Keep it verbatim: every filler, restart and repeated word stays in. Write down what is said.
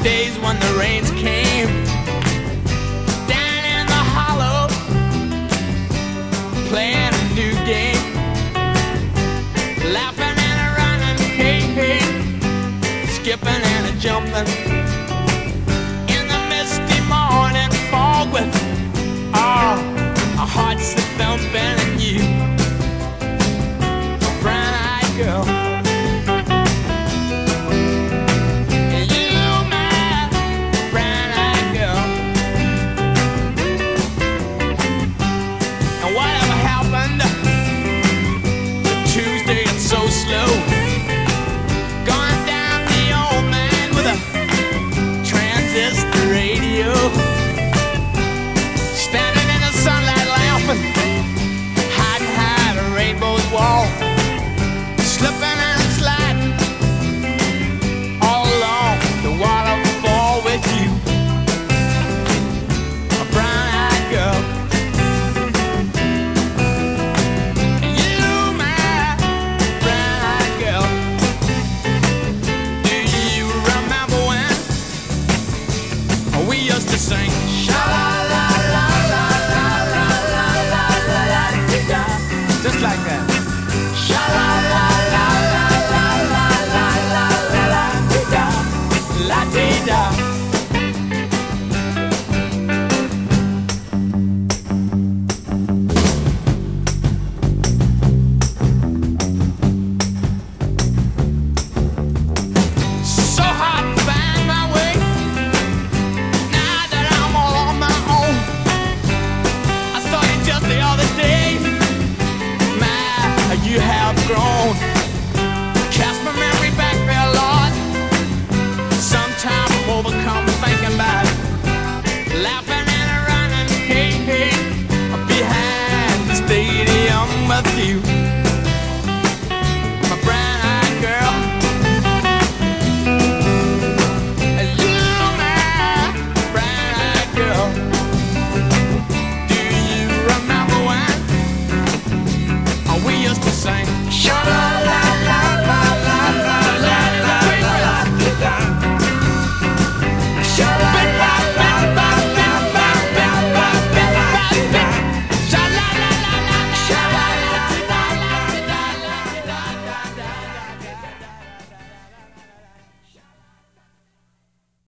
days when the rains came down in the hollow, playing a new game, laughing and a running, hey, hey, skipping and a jumping in the misty morning fog with oh, our hearts a thumping.